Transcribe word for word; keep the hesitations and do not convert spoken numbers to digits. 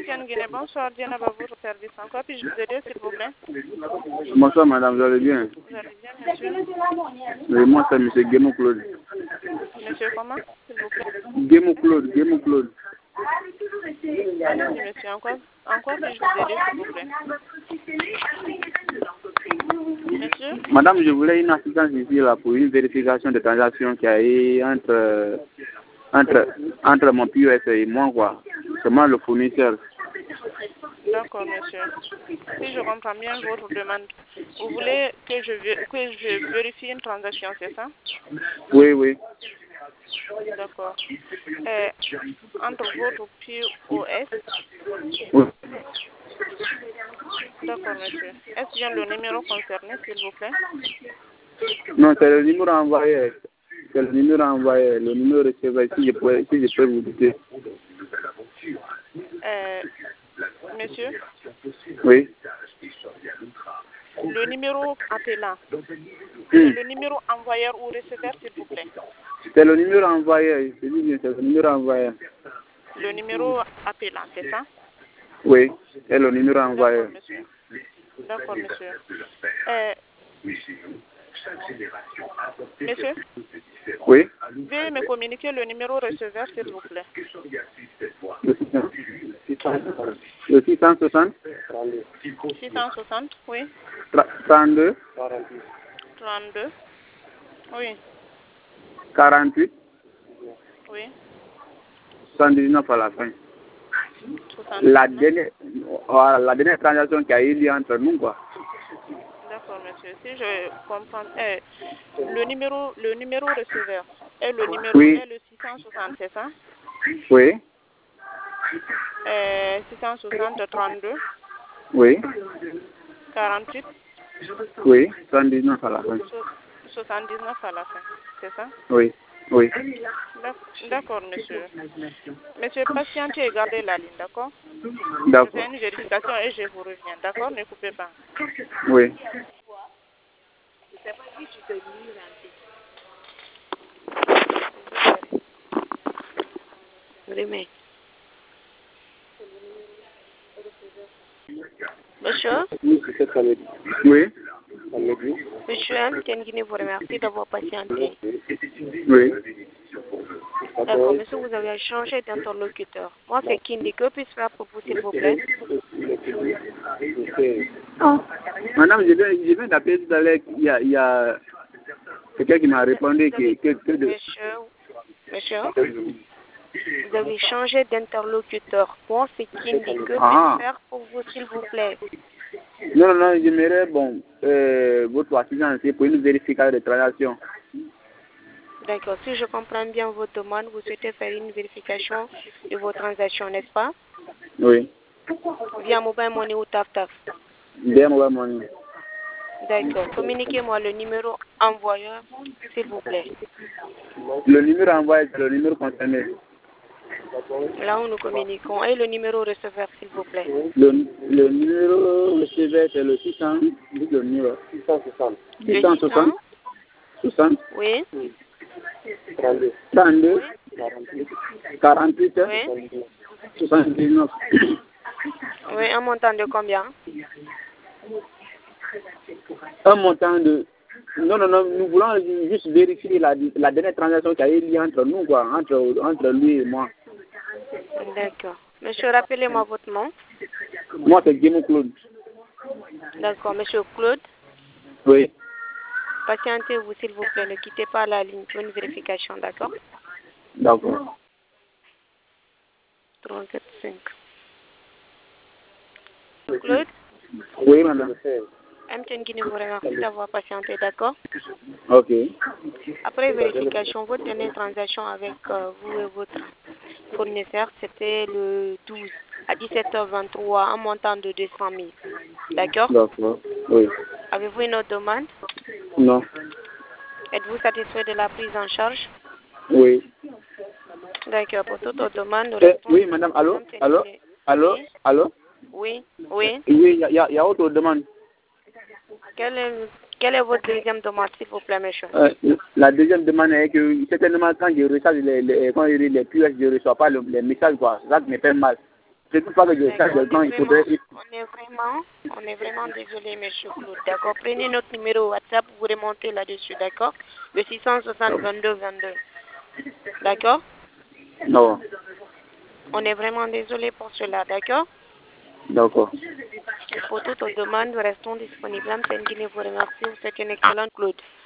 Tienne Guinée, bonsoir. Diana va votre service. En quoi puis-je vous aider, s'il vous plaît? Bonsoir, madame, vous allez bien? Vous allez bien, monsieur? Oui, moi, c'est monsieur Guémon Claude. Monsieur, comment, s'il vous plaît? Guémon Claude, Guémon Claude. Allez-y, monsieur. En quoi, en quoi puis-je vous aider, s'il vous plaît? Monsieur? Madame, je voulais une assistance ici là, pour une vérification de transaction qui a eu entre, entre, entre mon P O S et moi, quoi. C'est moi le fournisseur. D'accord, monsieur. Si je comprends bien votre demande, vous voulez que je, que je vérifie une transaction, c'est ça? Oui, oui. D'accord. Euh, entre votre P O S. Oui. D'accord, monsieur. Est-ce bien le numéro concerné, s'il vous plaît? Non, c'est le numéro envoyé. C'est le numéro envoyé. Le numéro recevé, si je peux, si je peux vous dire. Euh, monsieur? Oui. Le numéro appelant. Hmm. C'est le numéro envoyeur ou receveur, s'il vous plaît? C'est le numéro envoyé. Je dis bien, c'est le numéro envoyé. Le numéro appelant, c'est ça? Oui, c'est le numéro envoyé. D'accord, monsieur. D'accord, monsieur. Euh, monsieur? Oui. Veuillez me communiquer le numéro receveur, s'il vous plaît. Le six cent soixante. six cent soixante, oui. trente-deux. trente-deux. Oui. quarante-huit. Oui. soixante-dix-neuf à la fin. soixante-dix-neuf. La dernière, voilà, la dernière transaction qui a eu lieu entre nous, quoi. D'accord, monsieur. Si je comprends, eh, le numéro, le numéro receveur est le numéro Oui. est le six cent soixante, c'est ça? Oui. Euh, six cent soixante, trente-deux. Oui. quarante-huit. Oui. soixante-dix-neuf à la fin. soixante-dix-neuf à la fin, c'est ça? Oui. Oui. D'accord, monsieur. Monsieur, patientez et gardez la ligne, d'accord? Je D'accord. fais une vérification et je vous reviens, d'accord? Ne coupez pas. Oui. Monsieur, Oui. monsieur M. Tienguine vous remercie d'avoir patienté. Oui. D'accord, monsieur, vous avez changé d'interlocuteur. Moi, c'est Kindi. Que puis-je faire pour vous, s'il vous plaît? Madame, je viens, je viens d'appeler tout à l'heure. Il y a, il y a quelqu'un qui m'a répondu que, que, que de... Monsieur, monsieur, vous avez changé d'interlocuteur. Moi, c'est Kindi. Que Ah. puis-je faire pour vous, s'il vous plaît? Non, non, non, j'aimerais, bon, euh, votre assistance pour une vérification de transaction. D'accord, si je comprends bien votre demande, vous souhaitez faire une vérification de vos transactions, n'est-ce pas? Oui. Via Mobile Money ou Taf Taf. Bien, Mobile Money. D'accord, communiquez-moi le numéro envoyeur, s'il vous plaît. Le numéro envoyé, c'est le numéro concerné. Là où nous communiquons. Et le numéro receveur, s'il vous plaît. Le, le numéro receveur, c'est le six cents. Dites le numéro. six cent soixante. six cent soixante. soixante. Oui. trente-deux. quarante-huit. Oui. soixante-dix-neuf. Oui, un montant de combien? Un montant de... Non, non, non, nous voulons juste vérifier la, la dernière transaction qui a eu lieu entre nous, quoi, entre, entre lui et moi. D'accord. Monsieur, rappelez-moi votre nom. Moi, c'est Guémon Claude. D'accord, monsieur Claude. Oui. Patientez-vous, s'il vous plaît. Ne quittez pas la ligne pour une vérification, d'accord? D'accord. trente-quatre cinq. Claude? Oui, madame. M. Tienguine vous remercie d'avoir patienté, d'accord? Ok. Après vérification, votre dernière transaction avec euh, vous et votre fournisseur, c'était le douze à dix-sept heures vingt-trois, un montant de deux cent mille. D'accord? D'accord. Oui. Avez-vous une autre demande? Non. Êtes-vous satisfait de la prise en charge? Oui. D'accord. Pour toute autre demande, nous Eh, restons... oui, madame. Allô? Allô? Allô? Oui. Allô? Oui. Oui. Oui, il y a, y a autre demande. Quelle est, quelle est votre deuxième demande, s'il vous plaît, monsieur? Euh, la deuxième demande est que certainement quand je reçois les, les, quand je les P O S, je ne reçois pas le, les messages, quoi. Ça me fait mal. C'est tout pas que je cherche des gens, il faudrait... On est vraiment, on est vraiment désolé, monsieur Claude. D'accord. Prenez notre numéro WhatsApp, vous remontez là-dessus, d'accord. Le six cent soixante vingt-deux vingt-deux. D'accord. Non. On est vraiment désolé pour cela, d'accord. D'accord. Pour toute demande, nous restons disponibles. M. Nguine vous remercie. Vous souhaite une excellente Claude.